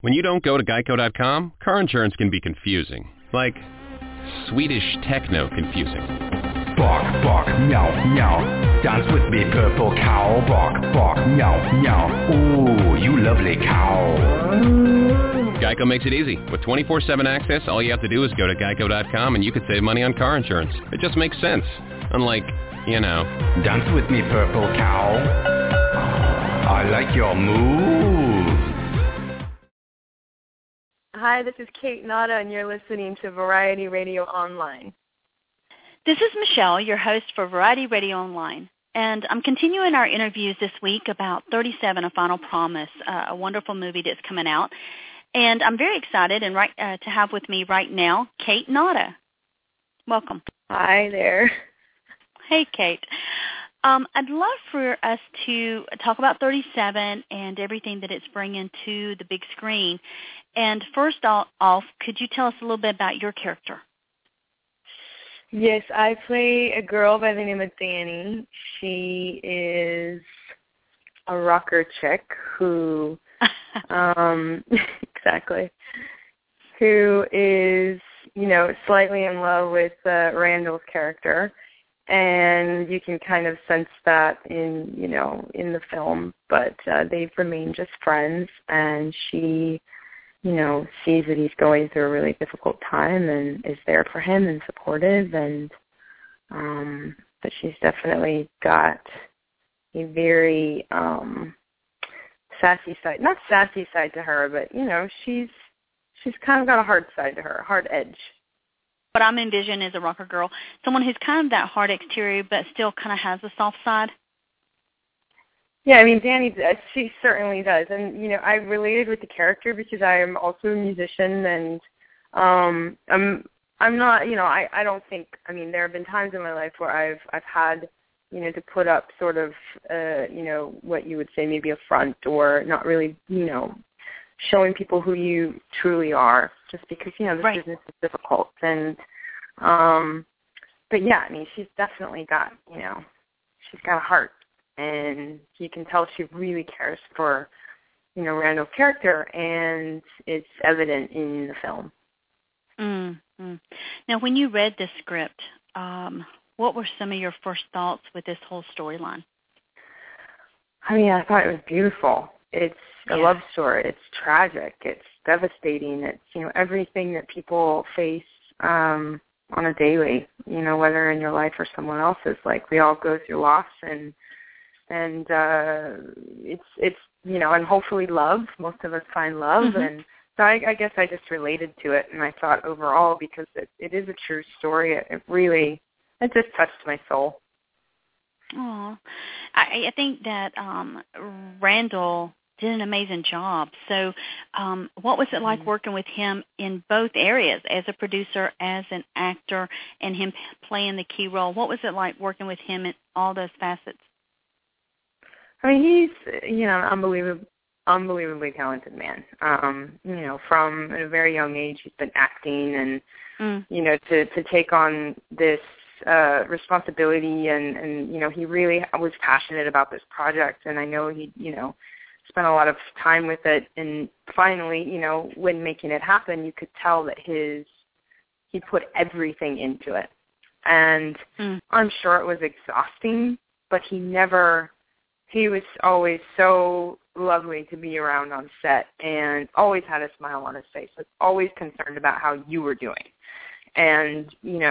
When you don't go to Geico.com, car insurance can be confusing. Like Swedish techno confusing. Bark, bark, meow, meow. Dance with me, purple cow. Bark, bark, meow, meow. Ooh, you lovely cow. Geico makes it easy. With 24/7 access, all you have to do is go to Geico.com and you could save money on car insurance. It just makes sense. Unlike, Dance with me, purple cow. I like your moves. Hi, this is Kate Nada, and you're listening to Variety Radio Online. This is Michelle, your host for Variety Radio Online. And I'm continuing our interviews this week about 37, A Final Promise, a wonderful movie that's coming out. And I'm very excited to have with me right now Kate Nada. Welcome. Hi there. Hey, Kate. I'd love for us to talk about 37 and everything that it's bringing to the big screen. And first off, could you tell us a little bit about your character? Yes, I play a girl by the name of Danny. She is a rocker chick who, exactly, who is, slightly in love with Randall's character. And you can kind of sense that in the film, but they've remained just friends, and she, sees that he's going through a really difficult time and is there for him and supportive, and but she's definitely got a very sassy side, not sassy side to her, but she's kind of got a hard side to her, a hard edge. What I'm envisioning is a rocker girl, someone who's kind of that hard exterior but still kind of has a soft side. Yeah, I mean, Danny, she certainly does. And, I related with the character because I am also a musician, and I'm not, I don't think, there have been times in my life where I've had, to put up sort of, what you would say maybe a front, or not really, showing people who you truly are, just because, this right. business is difficult. And, but yeah, she's definitely got, she's got a heart, and you can tell she really cares for, Randall's character, and it's evident in the film. Mm-hmm. Now, when you read the script, what were some of your first thoughts with this whole storyline? I thought it was beautiful. It's a love story. It's tragic. It's devastating. It's, everything that people face on a daily, whether in your life or someone else's. Like, we all go through loss, and it's and hopefully love. Most of us find love, mm-hmm. and so I guess I just related to it, and I thought overall, because it is a true story, it just touched my soul. Oh, I think that Randall did an amazing job. So what was it like working with him in both areas, as a producer, as an actor, and him playing the key role? What was it like working with him in all those facets? He's, an unbelievably talented man. From a very young age, he's been acting, and, to take on this responsibility, and he really was passionate about this project, and I know he, spent a lot of time with it, and finally, when making it happen, you could tell that he put everything into it, and I'm sure it was exhausting, but he was always so lovely to be around on set, and always had a smile on his face, was always concerned about how you were doing, and,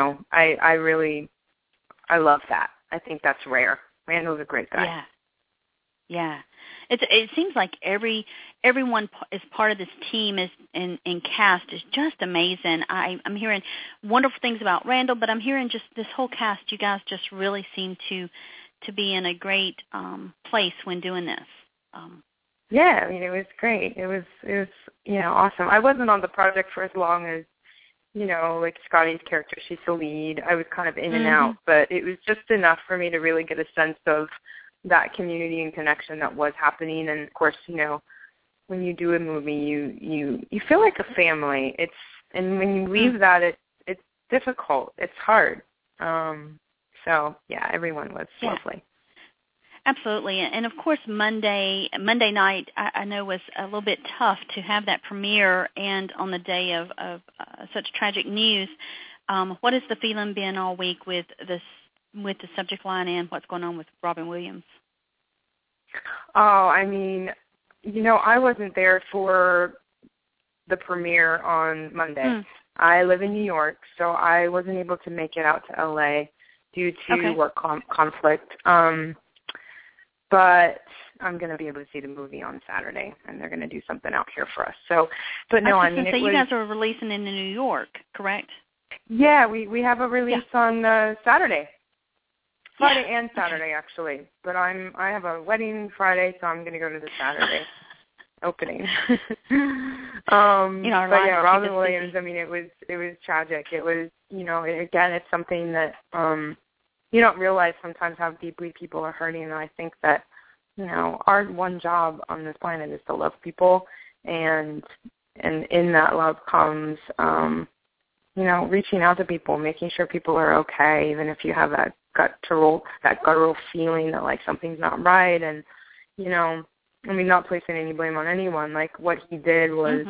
I love that. I think that's rare. Randall's a great guy. Yeah. It seems like everyone is part of this team and cast is just amazing. I'm hearing wonderful things about Randall, but I'm hearing just this whole cast. You guys just really seem to be in a great place when doing this. Yeah, it was great. It was awesome. I wasn't on the project for as long as like Scotty's character. She's the lead. I was kind of in and out, but it was just enough for me to really get a sense of that community and connection that was happening. And of course, when you do a movie, you feel like a family. And when you leave that, it's difficult. It's hard. So yeah, everyone was lovely. Absolutely, and of course Monday night I know was a little bit tough to have that premiere, and on the day of such tragic news. What has the feeling been all week with the subject line and what's going on with Robin Williams? Oh, I mean, I wasn't there for the premiere on Monday. I live in New York, so I wasn't able to make it out to LA due to work conflict. But I'm going to be able to see the movie on Saturday, and they're going to do something out here for us. So, but no, I mean, you guys are releasing in New York, correct? Yeah, we have a release on Saturday. Friday and Saturday, actually. But I have a wedding Friday, so I'm going to go to the Saturday opening. But yeah, Robin Williams, I mean, it was tragic. It was, again, it's something that you don't realize sometimes how deeply people are hurting. And I think that, our one job on this planet is to love people. And in that love comes, reaching out to people, making sure people are okay, even if you have that guttural feeling that, like, something's not right. And, not placing any blame on anyone. Like, what he did was,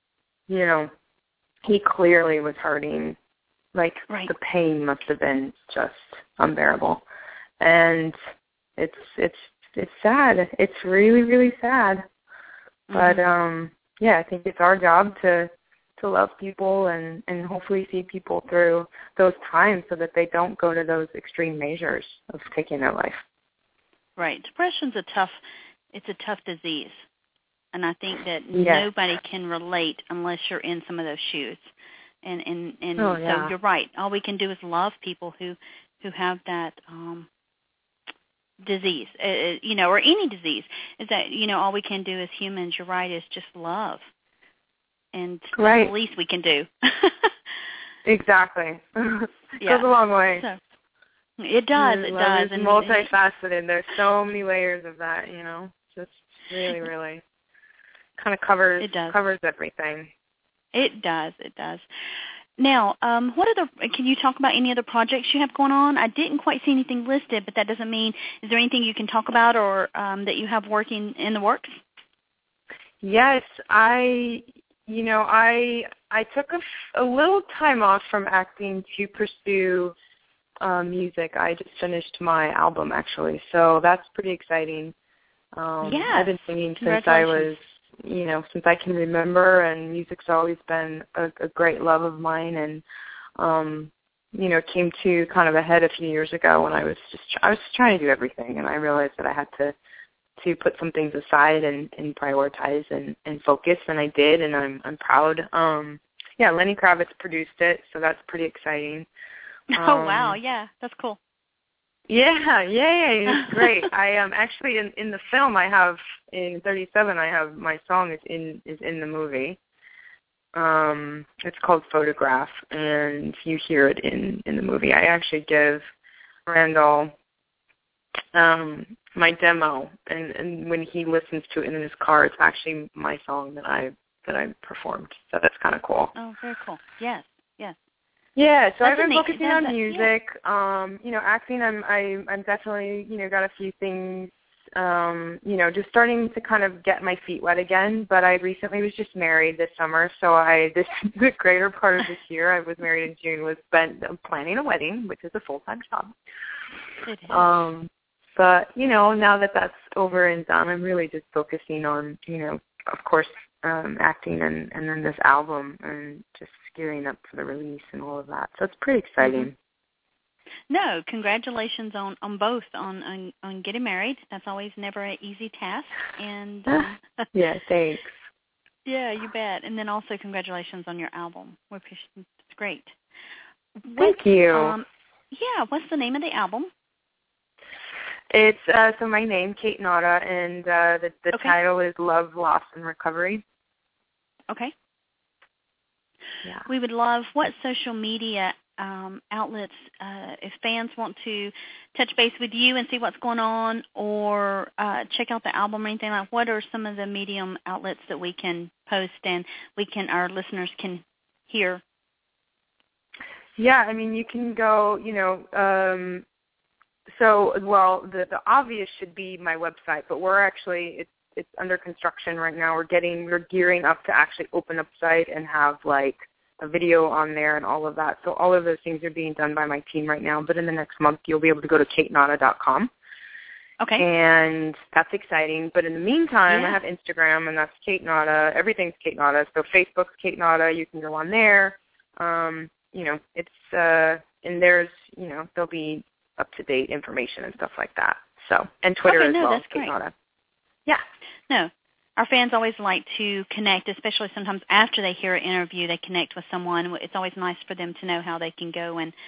he clearly was hurting. Like, the pain must have been just unbearable. And it's sad. It's really, really sad. But, I think it's our job to love people and hopefully see people through those times so that they don't go to those extreme measures of taking their life. Right. Depression's a tough disease. And I think that nobody can relate unless you're in some of those shoes. And so you're right. All we can do is love people who have that disease, or any disease. Is that, all we can do as humans, you're right, is just love. And that's the least we can do. Exactly. It goes a long way. So, it does. It does. It's multifaceted. There's so many layers of that, just really, really kind of covers everything. It does. It does. Now, can you talk about any other projects you have going on? I didn't quite see anything listed, but that doesn't mean, is there anything you can talk about or that you have working in the works? Yes, I took a little time off from acting to pursue music. I just finished my album, actually, so that's pretty exciting. I've been singing since I was, since I can remember, and music's always been a great love of mine, and, came to kind of a head a few years ago when I was trying to do everything, and I realized that I had to put some things aside and prioritize and focus, and I did, and I'm proud. Lenny Kravitz produced it, so that's pretty exciting. Oh, wow, yeah, that's cool. Yeah, it's great. I actually in the film I have in 37. I have my song is in the movie. It's called Photograph, and you hear it in the movie. I actually give Randall my demo, and when he listens to it in his car, it's actually my song that I performed. So that's kind of cool. Oh, very cool. Yes. Yeah, so I've been focusing on music. Acting. I'm definitely got a few things. Just starting to kind of get my feet wet again. But I recently was just married this summer, so the greater part of this year, I was married in June, was spent planning a wedding, which is a full-time job. It is. But now that that's over and done, I'm really just focusing on of course, acting and then this album and just gearing up for the release and all of that. So it's pretty exciting. No, congratulations on both, on getting married. That's always never an easy task. And yeah, thanks. Yeah, you bet. And then also congratulations on your album. It's great. Thank you. What's the name of the album? It's so my name, Kate Nada, and the title is Love, Loss, and Recovery. Okay. Yeah. We would love what social media outlets, if fans want to touch base with you and see what's going on, or check out the album or anything like. What are some of the medium outlets that we can post and our listeners can hear? Yeah, I mean, you can go, well, the obvious should be my website, but we're actually it's under construction right now. We're gearing up to actually open up the site and have like a video on there and all of that. So all of those things are being done by my team right now. But in the next month, you'll be able to go to katenada.com. Okay. And that's exciting. But in the meantime, I have Instagram, and that's Kate Nada. Everything's Kate Nada. So Facebook's Kate Nada. You can go on there. It's and there's there'll be up-to-date information and stuff like that. So, and Twitter as well. That's Kate great. Nada. Yeah. No. Our fans always like to connect, especially sometimes after they hear an interview, they connect with someone. It's always nice for them to know how they can go and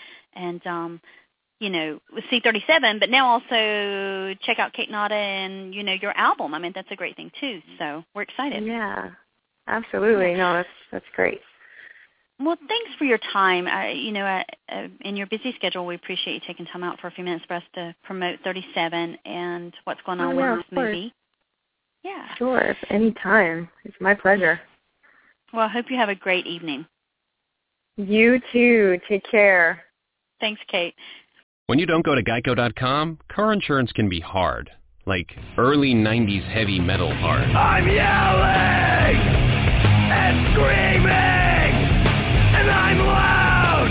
with C37, but now also check out Kate Nada and, your album. I mean, that's a great thing, too. So we're excited. Yeah, absolutely. No, that's great. Well, thanks for your time. In your busy schedule, we appreciate you taking time out for a few minutes for us to promote 37 and what's going on with this movie. Yeah. Sure, anytime. It's my pleasure. Well, I hope you have a great evening. You too. Take care. Thanks, Kate. When you don't go to Geico.com, car insurance can be hard. Like early 90s heavy metal hard. I'm yelling and screaming, and I'm loud.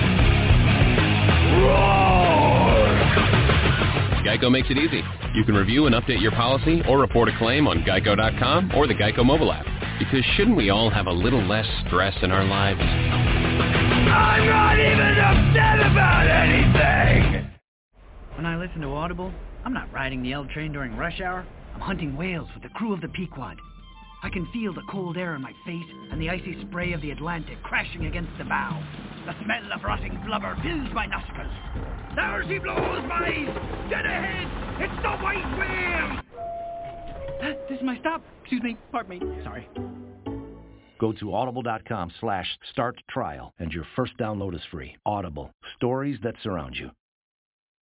Roar! Geico makes it easy. You can review and update your policy or report a claim on Geico.com or the Geico mobile app. Because shouldn't we all have a little less stress in our lives? I'm not even upset about anything! When I listen to Audible, I'm not riding the L train during rush hour. I'm hunting whales with the crew of the Pequod. I can feel the cold air in my face and the icy spray of the Atlantic crashing against the bow. The smell of rotting blubber fills my nostrils. There she blows, boys! Dead ahead! It's the White Whale! This is my stop. Excuse me. Pardon me. Sorry. Go to audible.com/starttrial and your first download is free. Audible. Stories that surround you.